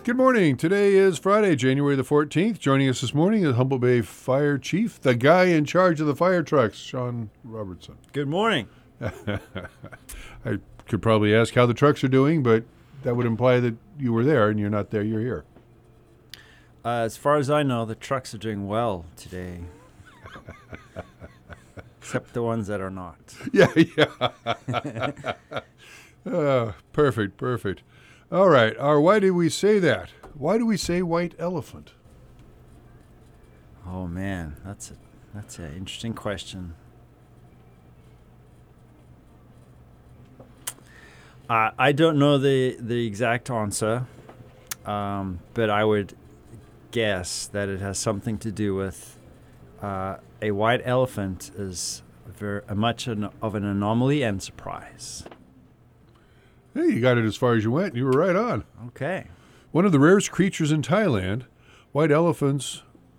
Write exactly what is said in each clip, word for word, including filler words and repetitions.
Good morning. Today is Friday, January the fourteenth. Joining us this morning is Humboldt Bay Fire Chief, the guy in charge of the fire trucks, Sean Robertson. Good morning. I could probably ask how the trucks are doing, but that would imply that you were there, and you're not there, you're here. Uh, as far as I know, the trucks are doing well today. Except the ones that are not. Yeah, yeah. uh, perfect, perfect. All right. Or why do we say that? Why do we say white elephant? Oh man, that's a that's an interesting question. Uh, I don't know the the exact answer, um, but I would guess that it has something to do with uh, a white elephant is very a much an, of an anomaly and surprise. Hey, you got it as far as you went. You were right on. Okay. One of the rarest creatures in Thailand, white elephants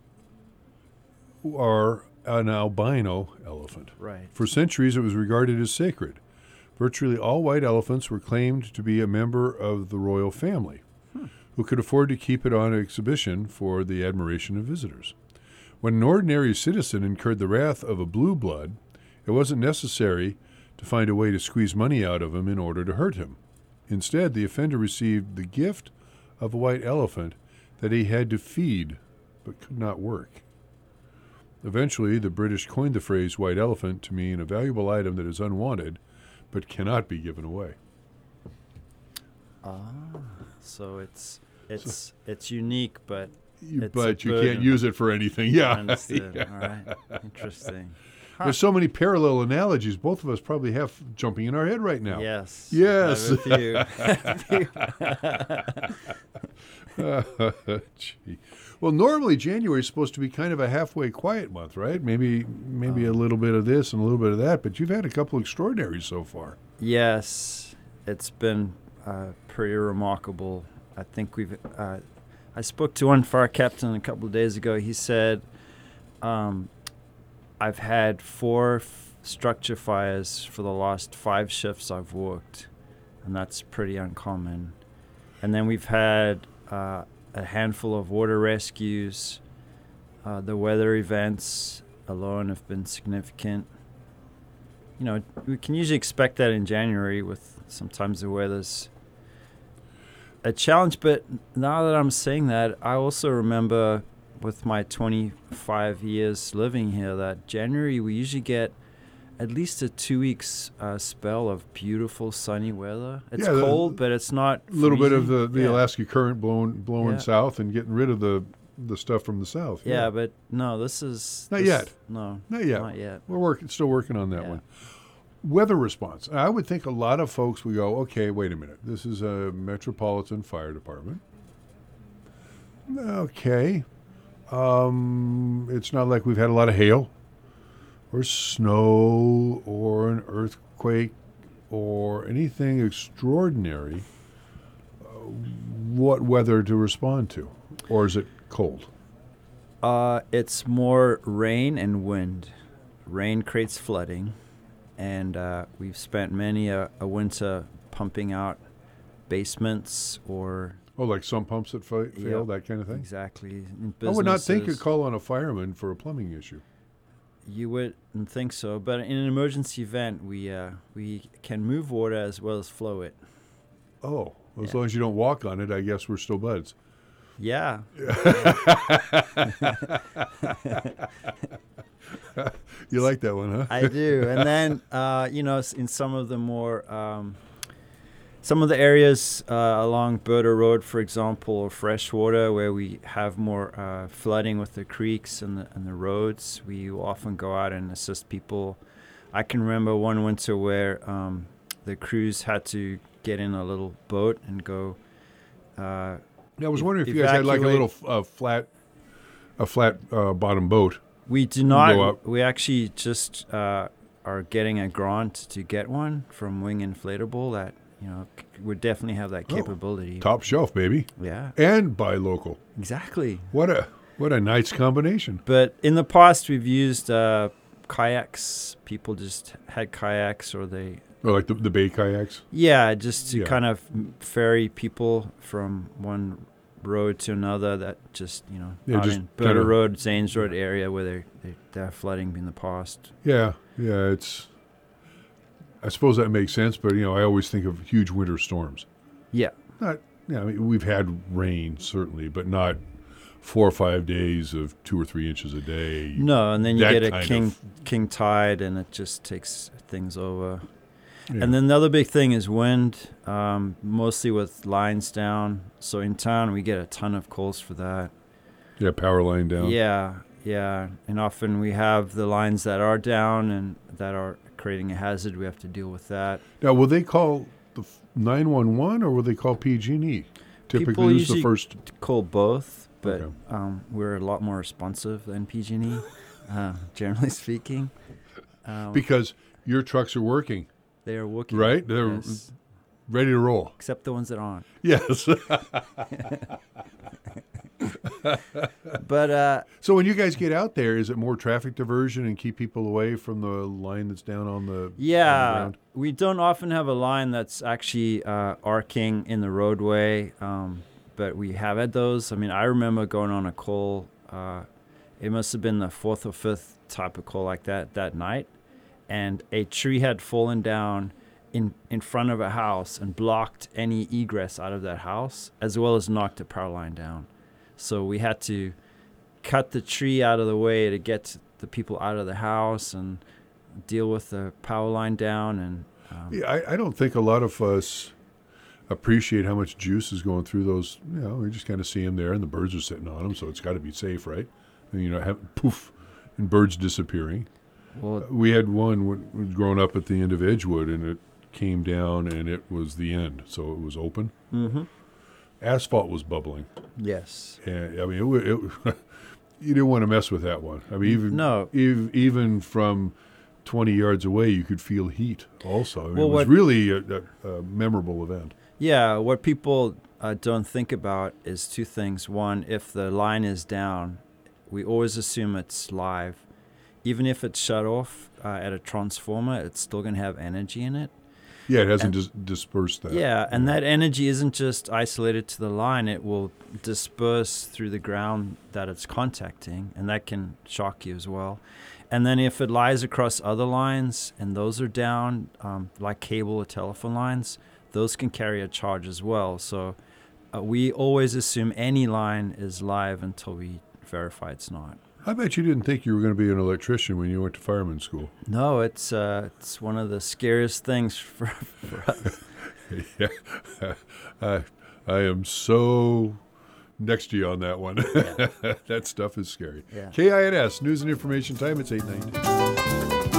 are an albino elephant. Right. For centuries, it was regarded as sacred. Virtually all white elephants were claimed to be a member of the royal family, hmm. who could afford to keep it on exhibition for the admiration of visitors. When an ordinary citizen incurred the wrath of a blue blood, it wasn't necessary to find a way to squeeze money out of him in order to hurt him. Instead, the offender received the gift of a white elephant that he had to feed but could not work. Eventually, the British coined the phrase white elephant to mean a valuable item that is unwanted but cannot be given away. Ah, so it's it's so, it's unique, but you, it's but you can't use it for anything. Yeah, understood. Yeah. All right, interesting. Huh. There's so many parallel analogies. Both of us probably have jumping in our head right now. Yes. Yes. uh, gee. Well, normally January is supposed to be kind of a halfway quiet month, right? Maybe maybe um, a little bit of this and a little bit of that, but you've had a couple extraordinaries so far. Yes, it's been uh, pretty remarkable. I think we've. Uh, I spoke to one fire captain a couple of days ago. He said, um, "I've had four f- structure fires for the last five shifts I've worked, and that's pretty uncommon. And then we've had." Uh, a handful of water rescues. Uh, the weather events alone have been significant. You know, we can usually expect that in January with sometimes the weather's a challenge, but now that I'm saying that, I also remember with my twenty-five years living here that January we usually get at least a two weeks uh, spell of beautiful sunny weather. It's yeah, cold, but it's not a little bit of the, the yeah. Alaska current blowing blowing yeah. south and getting rid of the the stuff from the south. Yeah, yeah. but no, this is not this, yet. No, not yet. Not yet. We're working, still working on that yeah. one. Weather response. I would think a lot of folks would go, okay, wait a minute. This is a metropolitan fire department. Okay, um, it's not like we've had a lot of hail. Or snow, or an earthquake, or anything extraordinary, uh, what weather to respond to? Or is it cold? Uh, it's more rain and wind. Rain creates flooding, and uh, we've spent many a, a winter pumping out basements or... Oh, like sump pumps that fa- fail, yep, that kind of thing? Exactly. I would not think you'd call on a fireman for a plumbing issue. You wouldn't think so, but in an emergency event, we uh, we can move water as well as flow it. Oh, as yeah. long as you don't walk on it, I guess we're still buds. Yeah. You like that one, huh? I do. And then, uh, you know, in some of the more... Um, Some of the areas uh, along Burda Road, for example, or freshwater, where we have more uh, flooding with the creeks and the, and the roads, we often go out and assist people. I can remember one winter where um, the crews had to get in a little boat and go. Uh, yeah, I was wondering if you guys had like a little uh, flat, a flat uh, bottom boat. We do not. We actually just uh, are getting a grant to get one from Wing Inflatable that. You know, would definitely have that capability. Oh, top shelf, baby. Yeah. And buy local. Exactly. What a what a nice combination. But in the past, we've used uh, kayaks. People just had kayaks, or they. Or like the, the bay kayaks. Yeah, just to yeah. kind of ferry people from one road to another that just, you know, Yeah, out just in Berta kinda- Road, Zanes Road area where they're, they're, they're flooding in the past. Yeah, yeah, it's. I suppose that makes sense, but you know, I always think of huge winter storms. Yeah. Not, yeah, I mean, we've had rain certainly, but not four or five days of two or three inches a day. No, and then you That get a kind king of- king tide, and it just takes things over. Yeah. And then the other big thing is wind, um, mostly with lines down. So in town, we get a ton of calls for that. yeah, power line down. Yeah, yeah. And often we have the lines that are down and that are creating a hazard. We have to deal with that. Now, will they call the nine one one or will they call P G and E? Typically, People who's usually the first? call both, but Okay. um, we're a lot more responsive than P G and E, uh, generally speaking. Um, Because your trucks are working, they are working. right? They're Yes. ready to roll. Except the ones that aren't. Yes. But uh, So when you guys get out there, is it more traffic diversion and keep people away from the line that's down on the on the yeah, ground? we don't often have a line that's actually uh, arcing in the roadway, um, but we have had those. I mean, I remember going on a call. Uh, it must have been the fourth or fifth type of call like that that night, and a tree had fallen down in in front of a house and blocked any egress out of that house, as well as knocked a power line down. So we had to cut the tree out of the way to get the people out of the house and deal with the power line down. And um, Yeah, I, I don't think a lot of us appreciate how much juice is going through those. You know, we just kind of see them there, and the birds are sitting on them, so it's got to be safe, right? And, you know, have, poof, and birds disappearing. well, We had one when when growing up at the end of Edgewood, and it came down, and it was the end, so it was open. mm-hmm. Asphalt was bubbling, Yes. and I mean, it, wa- it you didn't want to mess with that one. I mean, even No. ev- even from twenty yards away, you could feel heat. Also, I mean, Well, it was what- really a, a, a memorable event. Yeah, what people uh, don't think about is two things. One, if the line is down, we always assume it's live. Even if it's shut off uh, at a transformer, it's still going to have energy in it. Yeah, it hasn't And- dis- dispersed that. Yeah, and that energy isn't just isolated to the line. It will disperse through the ground that it's contacting, and that can shock you as well. And then if it lies across other lines and those are down, um, like cable or telephone lines, those can carry a charge as well. So uh, we always assume any line is live until we verify it's not. I bet you didn't think you were going to be an electrician when you went to fireman school. No, it's uh, it's one of the scariest things for, for us. Yeah, I, I am so next to you on that one. Yeah. That stuff is scary. Yeah. K I N S, News and Information Time, it's eight nineteen.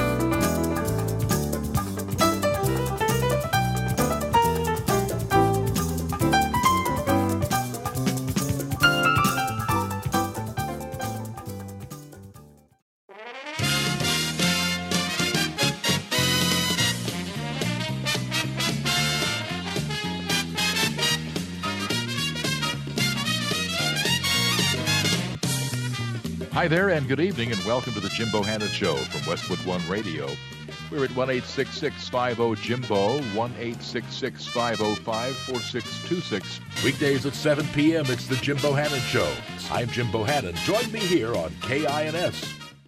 Hi there, and good evening, and welcome to the Jim Bohannon Show from Westwood One Radio. We're at one eight six six, five oh, Jimbo, one eight six six, five oh five, four six two six. Weekdays at seven p.m., it's the Jim Bohannon Show. I'm Jim Bohannon. Join me here on K I N S.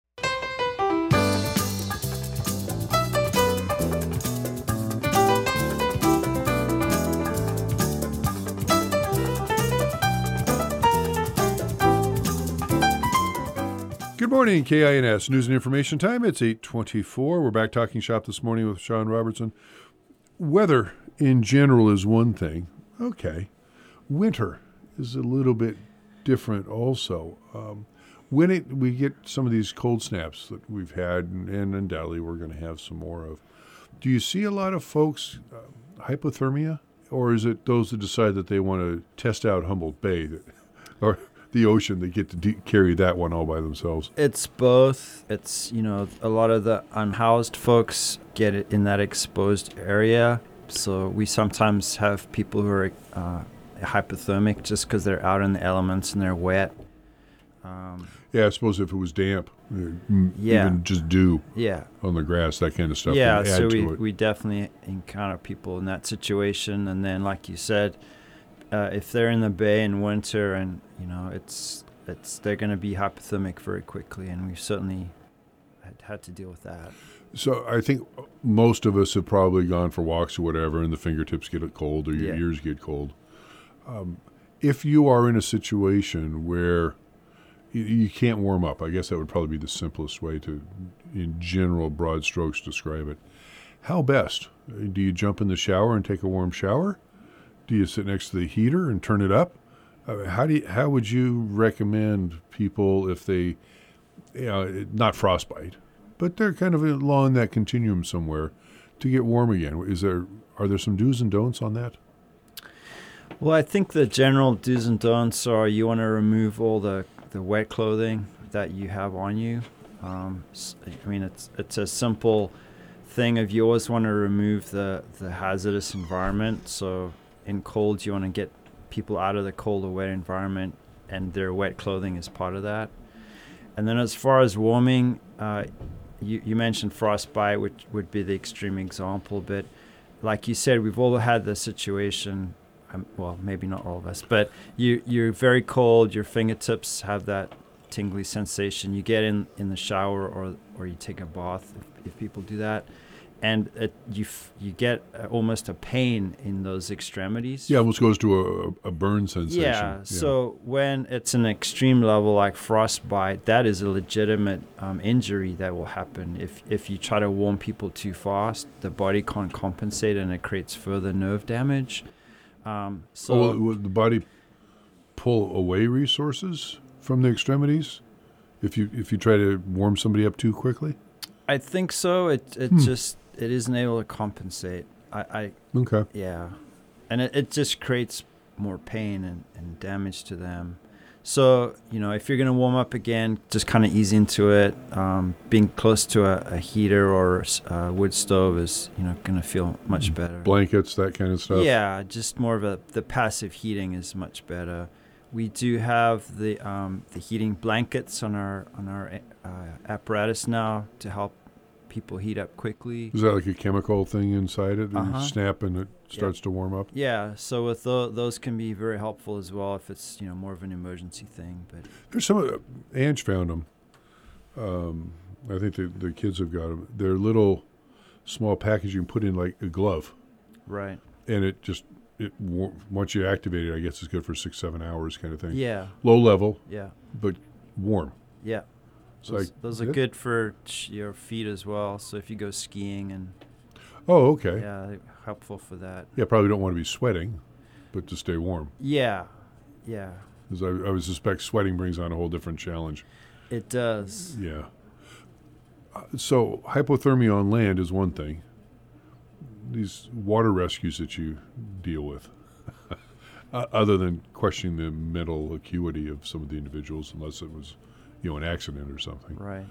Good morning, K I N S, News and Information Time. It's eight twenty-four. We're back talking shop this morning with Sean Robertson. Weather in general is one thing. Okay. Winter is a little bit different also. Um, when it we get some of these cold snaps that we've had, and, and undoubtedly we're going to have some more of, do you see a lot of folks uh, hypothermia? Or is it those that decide that they want to test out Humboldt Bay that, or the ocean, they get to de- carry that one all by themselves? It's both. It's, you know, a lot of the unhoused folks get it in that exposed area. So we sometimes have people who are uh, hypothermic just because they're out in the elements and they're wet. Um, Yeah, I suppose if it was damp, uh, m- Yeah. even just dew yeah. on the grass, that kind of stuff Yeah, would add so we, to it. we definitely encounter people in that situation. And then, like you said, uh, if they're in the bay in winter, and you know it's it's they're going to be hypothermic very quickly, and we've certainly had, had to deal with that. So I think most of us have probably gone for walks or whatever, and the fingertips get cold or your Yeah. ears get cold. Um, if you are in a situation where you, you can't warm up, I guess that would probably be the simplest way to, in general, broad strokes, describe it. How best? Do you jump in the shower and take a warm shower? Do you sit next to the heater and turn it up? Uh, how do you, how would you recommend people if they, you know, not frostbite, but they're kind of along that continuum somewhere, to get warm again? Is there are there some do's and don'ts on that? Well, I think the general do's and don'ts are you want to remove all the, the wet clothing that you have on you. Um, s- I mean, it's it's a simple thing of you always want to remove the, the hazardous environment. So in cold, you want to get people out of the cold or wet environment, and their wet clothing is part of that. And then as far as warming, uh, you, you mentioned frostbite, which would be the extreme example. But like you said, we've all had the situation. Um, well, maybe not all of us, but you, you're very cold. Your fingertips have that tingly sensation. You get in, in the shower or or you take a bath, if, if people do that. And it, you f- you get uh, almost a pain in those extremities. Yeah, it almost goes to a, a burn sensation. Yeah, so when it's an extreme level like frostbite, that is a legitimate um, injury that will happen. If if you try to warm people too fast, the body can't compensate and it creates further nerve damage. Um, so Oh, will, will the body pull away resources from the extremities if you if you try to warm somebody up too quickly? I think so. It it Hmm. just it isn't able to compensate. I, I Okay. yeah, and it, it just creates more pain and, and damage to them. So, you know, if you're going to warm up again, just kind of ease into it. Um, being close to a, a heater or a wood stove is, you know, going to feel much better. Blankets, that kind of stuff. Yeah, just more of a, the passive heating is much better. We do have the um, the heating blankets on our on our uh, apparatus now to help people heat up quickly. Is that like a chemical thing inside it? And Uh-huh. you snap and it starts to warm up? Yeah, so with tho- those can be very helpful as well if it's, you know, more of an emergency thing. But There's some, uh, Ange found them. Um, I think the, the kids have got them. They're little small package you can put in like a glove. right, And it just, it war- once you activate it, I guess it's good for six, seven hours kind of thing. yeah, Low level, yeah, but warm. yeah. It's Those, like, those are yeah. good for ch- your feet as well. So if you go skiing and Oh, okay. yeah, they're helpful for that. Yeah, probably don't want to be sweating, but to stay warm. Yeah, yeah, Because I, I would suspect sweating brings on a whole different challenge. it does. Yeah. Uh, so hypothermia on land is one thing. These water rescues that you deal with, uh, other than questioning the mental acuity of some of the individuals, unless it was, you know, an accident or something. Right.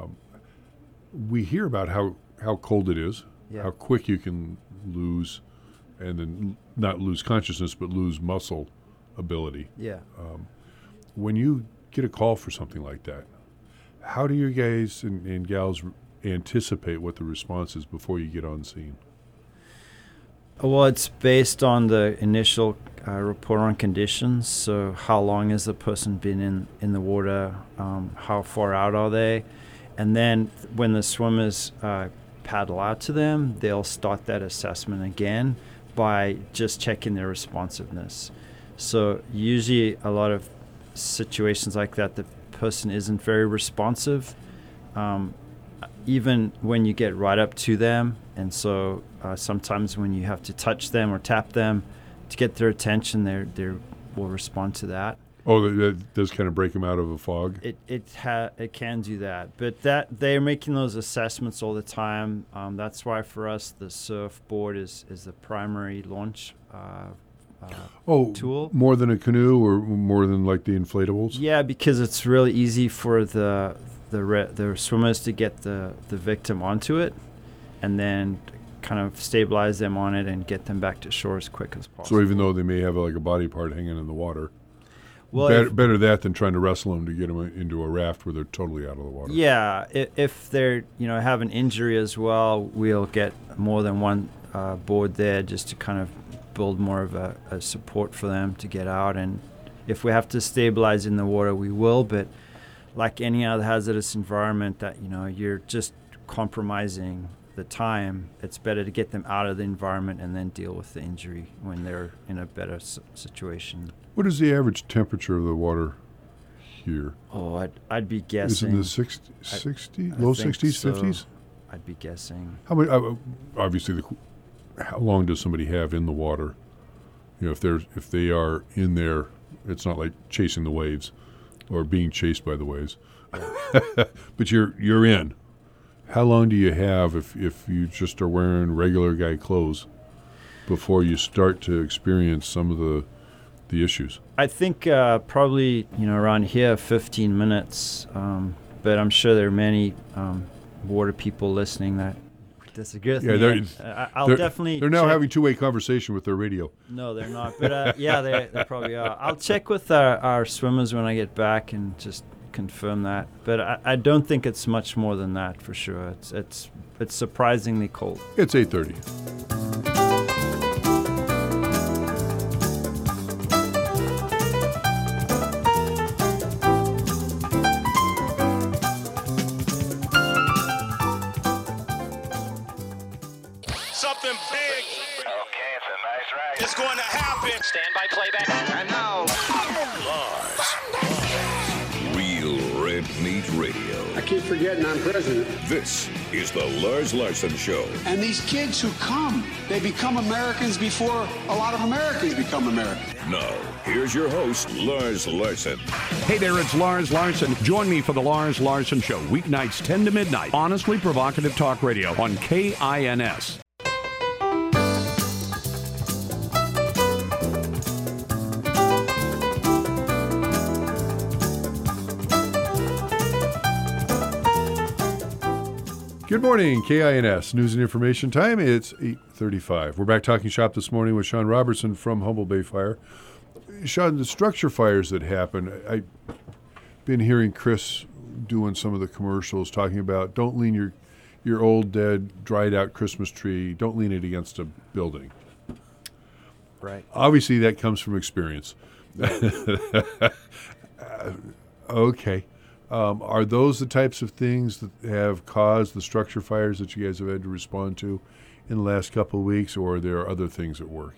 We hear about how, how cold it is, Yeah. how quick you can lose, and then not lose consciousness, but lose muscle ability. Yeah. When you get a call for something like that, how do you guys and, and gals anticipate what the response is before you get on scene? Well, it's based on the initial uh, report on conditions. So how long has the person been in, in the water? Um, how far out are they? And then when the swimmers uh, paddle out to them, they'll start that assessment again by just checking their responsiveness. So usually a lot of situations like that, the person isn't very responsive, um, even when you get right up to them. And so uh, sometimes when you have to touch them or tap them to get their attention, they they will respond to that. Oh, that, that does kind of break them out of a fog. It it ha- it can do that, but that they're making those assessments all the time. Um, that's why for us the surfboard is is the primary launch uh, uh, oh, tool. more than a canoe or more than like the inflatables? Yeah, because it's really easy for the the re- the swimmers to get the, the victim onto it, and then kind of stabilize them on it and get them back to shore as quick as possible. So even though they may have like a body part hanging in the water, well, better, if- better that than trying to wrestle them to get them into a raft where they're totally out of the water. yeah, if, if they're you know have an injury as well, we'll get more than one uh, board there just to kind of build more of a, a support for them to get out. And if we have to stabilize in the water, we will. But like any other hazardous environment that, you know, you're just compromising the time, it's better to get them out of the environment and then deal with the injury when they're in a better s- situation. What is the average temperature of the water here? Oh, I'd, I'd be Is it guessing. in the sixty, sixty I low think sixties, so. fifties? I'd be guessing. How many? Uh, obviously, the, how long does somebody have in the water? You know, if they're if they are in there, it's not like chasing the waves, or being chased by the waves. But you're you're in. How long do you have if if you just are wearing regular guy clothes before you start to experience some of the the issues? I think uh, probably, you know, around here, fifteen minutes. Um, but I'm sure there are many um, water people listening that disagree with Yeah, me. they're- and, uh, I- I'll they're, definitely. They're now check. having two-way conversation with their radio. No, they're not. But uh, yeah, they, they probably are. I'll check with our, our swimmers when I get back and just confirm that. But I, I don't think it's much more than that for sure. It's it's it's surprisingly cold. It's eight thirty. Something big Okay, it's a nice ride. is going to happen. Stand by playback. And now, Real Red Meat Radio. I keep forgetting I'm president. This is the Lars Larson Show. And these kids who come, they become Americans before a lot of Americans become Americans. Now, here's your host, Lars Larson. Hey there, it's Lars Larson. Join me for the Lars Larson Show, weeknights ten to midnight. Honestly provocative talk radio on K I N S. Good morning, K I N S News and Information Time. It's eight thirty-five. We're back talking shop this morning with Sean Robertson from Humboldt Bay Fire. Sean, the structure fires that happen, I've been hearing Chris doing some of the commercials talking about don't lean your your old, dead, dried out Christmas tree, don't lean it against a building. Right. Obviously, that comes from experience. uh, okay. Um, are those the types of things that have caused the structure fires that you guys have had to respond to in the last couple of weeks, or are there other things at work?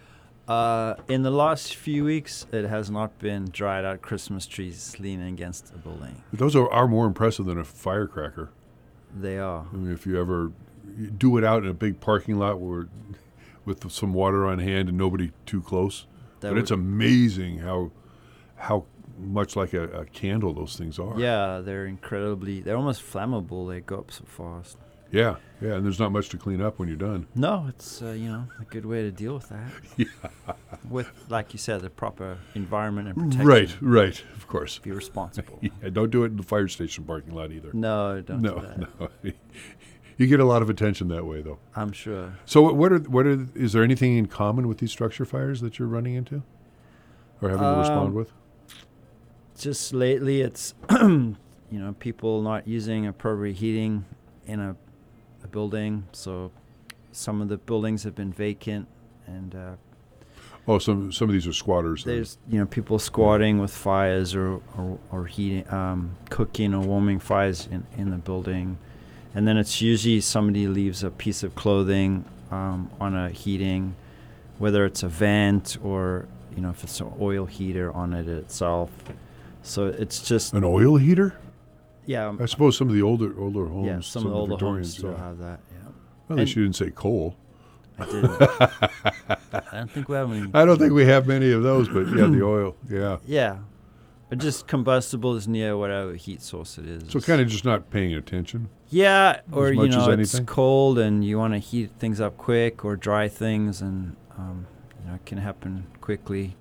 Uh, in the last few weeks, it has not been dried out Christmas trees leaning against a building. Those are, are more impressive than a firecracker. They are. I mean, if you ever you do it out in a big parking lot where, with some water on hand and nobody too close, That but would- it's amazing how how much like a, a candle those things are. Yeah, they're incredibly. They're almost flammable. They go up so fast. Yeah, yeah, and there's not much to clean up when you're done. No, it's uh, you know a good way to deal with that. Yeah. With, like you said, the proper environment and protection. Right, right, of course. Be responsible. Yeah, don't do it in the fire station parking lot either. No, don't no, do that. no. You get a lot of attention that way, though. I'm sure. So, what- what are what are is there anything in common with these structure fires that you're running into, or having to respond Um, with? Just lately, it's you know people not using appropriate heating in a, a building. So some of the buildings have been vacant, and uh, Oh, some some of these are squatters. then. there's you know people squatting with fires or or, or heating, um, cooking or warming fires in, in the building, and then it's usually somebody leaves a piece of clothing um, on a heating, whether it's a vent or you know if it's an oil heater on it itself. So it's just An oil heater? yeah I suppose some of the older older homes, yeah some, of the older Victorians, homes still yeah. have that. Yeah, Well, at least and- you didn't say coal. I didn't. I don't think we have any. I don't think we have many of those, but yeah, the oil, yeah. Yeah, but just combustible is near whatever heat source it is. So kind of just not paying attention. Yeah, or As you much as know, it's anything? cold and you want to heat things up quick or dry things, and um, you know, it can happen quickly.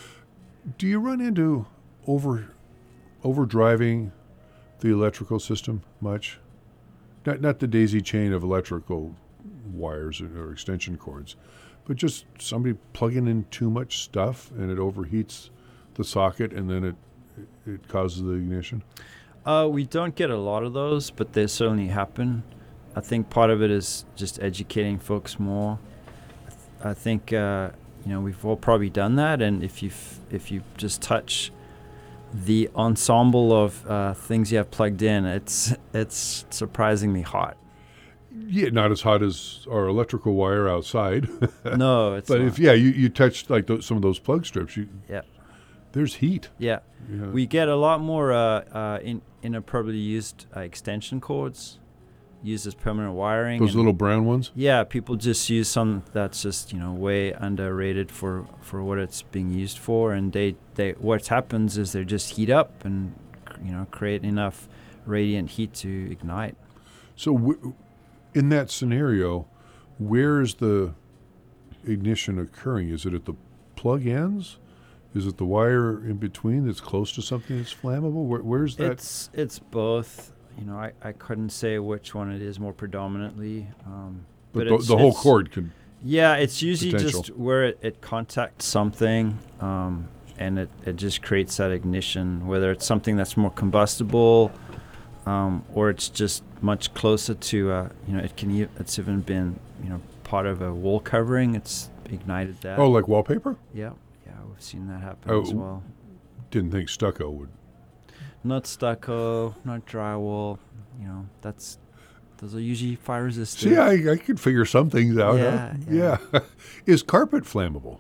Do you run into over over driving the electrical system much? Not not the daisy chain of electrical wires or, or extension cords, but just somebody plugging in too much stuff and it overheats the socket and then it it causes the ignition. Uh, we don't get a lot of those, but they certainly happen. I think part of it is just educating folks more. I, th- I think uh, you know, we've all probably done that. And if you if you just touch the ensemble of uh, things you have plugged in, it's it's surprisingly hot. Yeah, not as hot as our electrical wire outside. No, it's but not. if yeah, you, you touch like those, some of those plug strips, you Yeah. there's heat. Yeah. Yeah. We get a lot more uh, uh, in, inappropriately used uh, extension cords used as permanent wiring. Those and little brown ones? Yeah, people just use some that's just, you know, way underrated for, for what it's being used for. And they, they what happens is they just heat up and, you know, create enough radiant heat to ignite. So w- in that scenario, where is the ignition occurring? Is it at the plug ends? Is it the wire in between that's close to something that's flammable? Where, where's that? It's it's both. You know, I, I couldn't say which one it is more predominantly. Um, but but the, it's, the whole it's- cord could. Yeah, it's usually Potential. just where it, it contacts something, um, and it, it just creates that ignition, whether it's something that's more combustible, um, or it's just much closer to, uh, you know, it can e- it's even been, you know, part of a wall covering. It's ignited that. Oh, like wallpaper? Yeah, yeah, we've seen that happen Oh, as well. Didn't think stucco would. Not stucco, not drywall. You know, that's those are usually fire resistant. See, I, I could figure some things out. Yeah, huh? yeah. yeah. Is carpet flammable?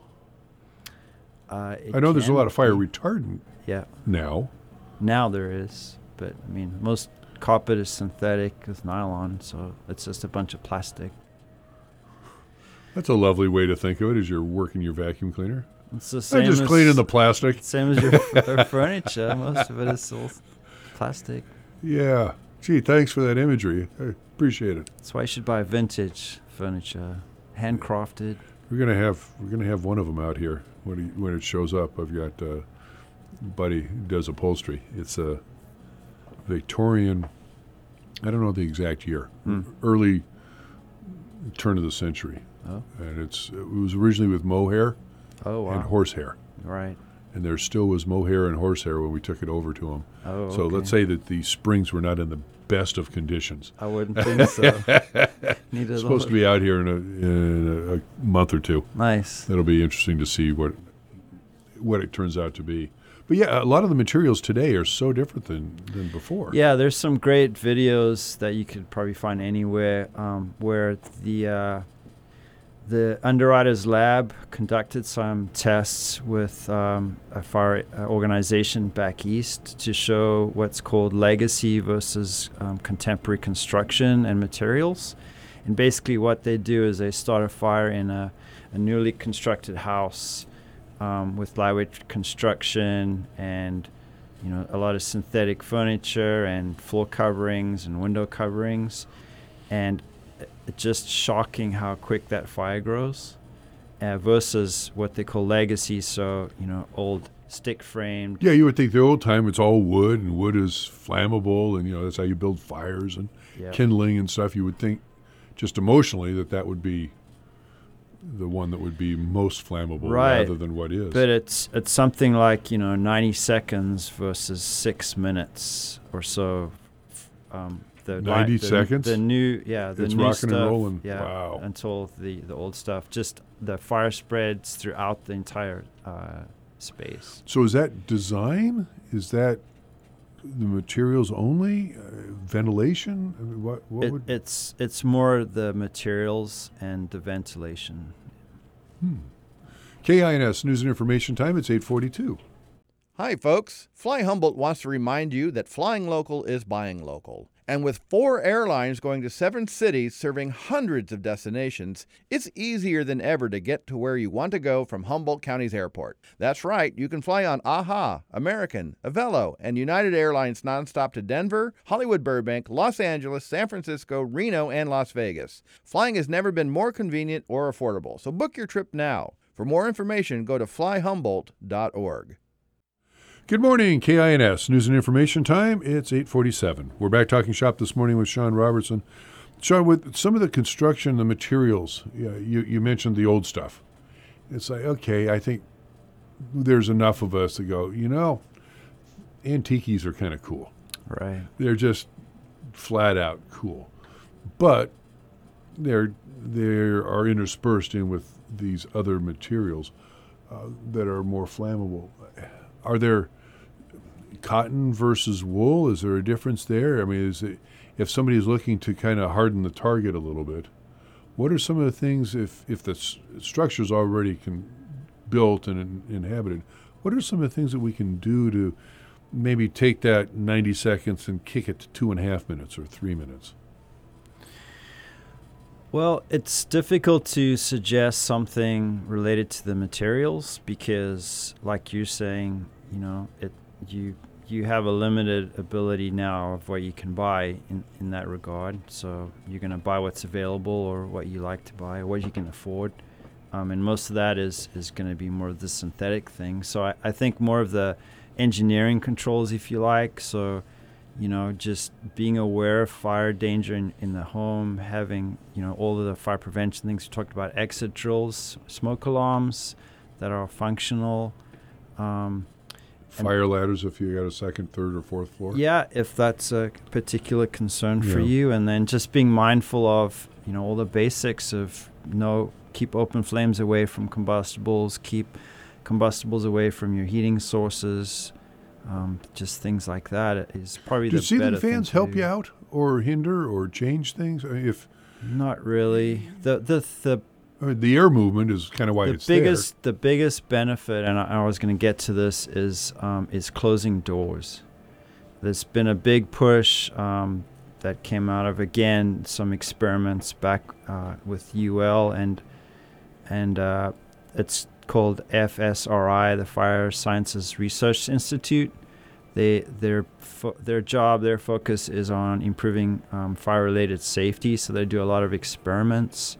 Uh, it I know there's a can lot of fire be. retardant Yeah. now. Now there is, but I mean, most carpet is synthetic with nylon, so it's just a bunch of plastic. That's a lovely way to think of it as you're working your vacuum cleaner. It's the I'm same just as, cleaning the plastic. Same as your f- furniture. Most of it is all plastic. Yeah. Gee, thanks for that imagery. I appreciate it. That's why you should buy vintage furniture, handcrafted. We're gonna have we're gonna have one of them out here when he, when it shows up. I've got uh, a buddy who does upholstery. It's a Victorian. I don't know the exact year. Mm. Early turn of the century. Oh. And it's it was originally with mohair Oh wow. and horsehair. Right. And there still was mohair and horsehair when we took it over to them. Oh. So okay. let's say that the springs were not in the best of conditions. I wouldn't think so. Need It's supposed to be out here in a in a, a month or two. Nice. That'll be interesting to see what what it turns out to be. But yeah, a lot of the materials today are so different than, than before. Yeah, there's some great videos that you could probably find anywhere um, where the uh, the Underwriters Lab conducted some tests with um, a fire uh, organization back east to show what's called legacy versus um, contemporary construction and materials. And basically what they do is they start a fire in a, a newly constructed house um, with lightweight construction and, you know, a lot of synthetic furniture and floor coverings and window coverings. And it's just shocking how quick that fire grows uh, versus what they call legacy. So, you know, old stick framed. Yeah, you would think the old time it's all wood and wood is flammable and, you know, that's how you build fires and Yeah. kindling and stuff. You would think just emotionally that that would be the one that would be most flammable Right. rather than what is. But it's it's something like, you know, ninety seconds versus six minutes or so. Um, the ninety li- the, seconds? The new, yeah, the It's new rocking and stuff, rolling. Yeah, Wow. until the, the old stuff. Just the fire spreads throughout the entire uh, space. So is that design? Is that the materials only? Uh, ventilation? I mean, what what It, would it's it's more the materials and the ventilation. K I N S News and Information Time? It's eight forty-two. Hi, folks. Fly Humboldt wants to remind you that flying local is buying local. And with four airlines going to seven cities serving hundreds of destinations, it's easier than ever to get to where you want to go from Humboldt County's airport. That's right, you can fly on AHA, American, Avelo, and United Airlines nonstop to Denver, Hollywood Burbank, Los Angeles, San Francisco, Reno, and Las Vegas. Flying has never been more convenient or affordable, so book your trip now. For more information, go to fly humboldt dot org. Good morning, K I N S News and Information Time. It's eight forty-seven. We're back talking shop this morning with Sean Robertson. Sean, with some of the construction, the materials, yeah, you, you mentioned the old stuff. It's like, okay, I think there's enough of us to go, you know, antiques are kind of cool. Right. They're just flat out cool. But they're they are interspersed in with these other materials uh, that are more flammable. Are there cotton versus wool? Is there a difference there? I mean, is it, if somebody is looking to kind of harden the target a little bit, what are some of the things, if, if the s- structure's already con- built and in- inhabited, what are some of the things that we can do to maybe take that ninety seconds and kick it to two and a half minutes or three minutes? Well, it's difficult to suggest something related to the materials because, like you're saying, you know, it you you have a limited ability now of what you can buy in, in that regard. So you're going to buy what's available or what you like to buy or what you can afford. Um, and most of that is, is going to be more of the synthetic thing. So I, I think more of the engineering controls, if you like. So, you know, just being aware of fire danger in, in the home, having, you know, all of the fire prevention things. We talked about exit drills, smoke alarms that are functional. Um, Fire ladders if you got a second, third, or fourth floor? Yeah, if that's a particular concern for Yeah. you. And then just being mindful of, you know, all the basics of, no, keep open flames away from combustibles, keep combustibles away from your heating sources, um, just things like that is probably Do the ceiling better thing fans to help do. you out or hinder or change things? I mean, if Not really. The the the I mean, the air movement is kind of why the it's biggest the biggest benefit, and I, I was going to get to this, is um, is closing doors. There's been a big push um, that came out of, again, some experiments back uh, with U L, and and uh, it's called F S R I, the Fire Sciences Research Institute. They their fo- their job, their focus is on improving um, fire-related safety. So they do a lot of experiments.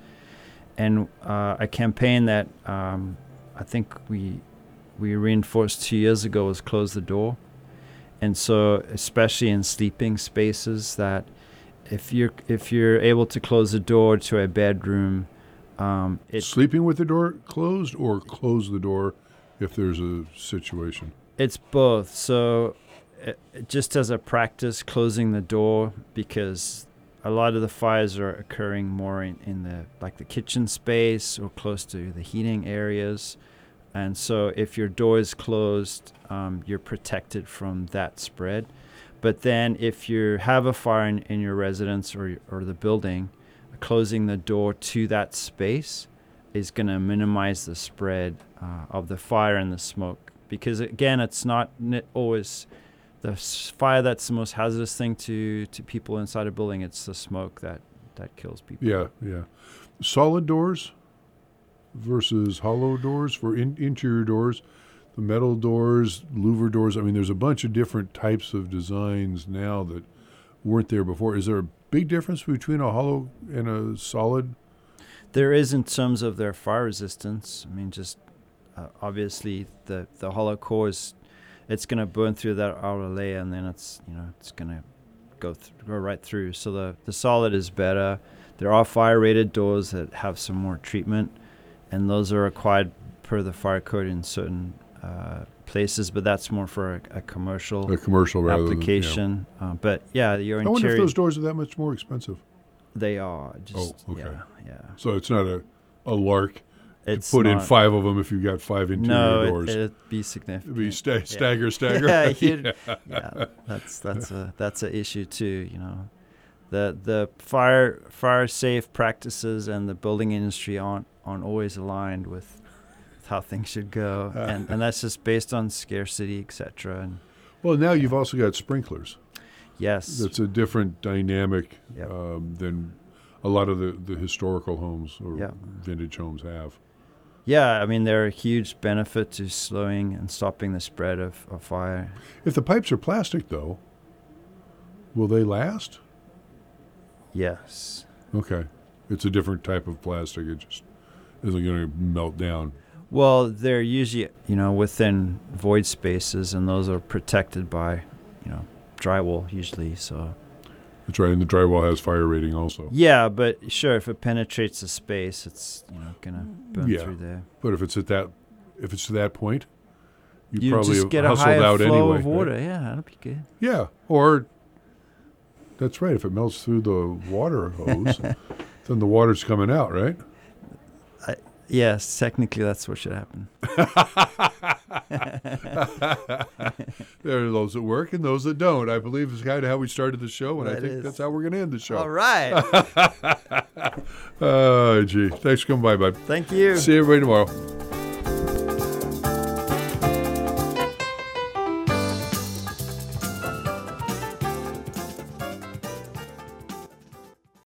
And uh, a campaign that um, I think we we reinforced two years ago was close the door. And so, especially in sleeping spaces, that if you're if you're able to close the door to a bedroom, um, it Sleeping with the door closed or close the door if there's a situation? it's both. So, it, just as a practice, closing the door, because a lot of the fires are occurring more in, in the like the kitchen space or close to the heating areas. And so if your door is closed, um, you're protected from that spread. But then if you have a fire in, in your residence or or the building, closing the door to that space is going to minimize the spread uh, of the fire and the smoke. Because, again, it's not n- always the s- fire that's the most hazardous thing to, to people inside a building. It's the smoke that, that kills people. Yeah, yeah. Solid doors versus hollow doors for in, interior doors. The metal doors, louver doors. I mean, there's a bunch of different types of designs now that weren't there before. Is there a big difference between a hollow and a solid? There is in terms of their fire resistance. I mean, just uh, obviously the, the hollow core is, it's going to burn through that outer layer, and then it's, you know, it's going to go th- go right through. So the, the solid is better. There are fire-rated doors that have some more treatment, and those are required per the fire code in certain uh, places, but that's more for a, a commercial A commercial rather application. than, Uh, but yeah, your yeah. I wonder if interior, those doors are that much more expensive. they are. Just, Oh, okay. Yeah, yeah. So it's not a, a lark It's to put in not- five of them if you've got five interior No, doors. it, it'd be significant. It'd be sta- Yeah. stagger, stagger. Yeah, you'd- Yeah. yeah, that's that's a that's an issue too. You know, the the fire fire safe practices and the building industry aren't aren't always aligned with how things should go, and and that's just based on scarcity, et cetera. And Well, now you've also got sprinklers. yes, That's a different dynamic Yep. um, than a lot of the, the historical homes or Yeah. vintage homes have. yeah. I mean, they're a huge benefit to slowing and stopping the spread of, of fire. If the pipes are plastic, though, will they last? Yes. Okay. It's a different type of plastic. It just isn't going to melt down. Well, they're usually, you know, within void spaces, and those are protected by, you know, drywall usually. So That's right. And the drywall has fire rating also. yeah, but sure, if it penetrates the space, it's, you know, gonna burn Yeah. through there. But if it's at that, if it's to that point, you, You probably just get a hustled higher out flow anyway. of right? water. Yeah, that'll be good. Yeah. Or that's right. If it melts through the water hose, then the water's coming out, right? Yes, technically that's what should happen. There are those that work and those that don't. I believe is kind of how we started the show, and That I think is. that's how we're going to end the show. All right. Oh, gee. Thanks for coming by, bud. Thank you. See everybody tomorrow.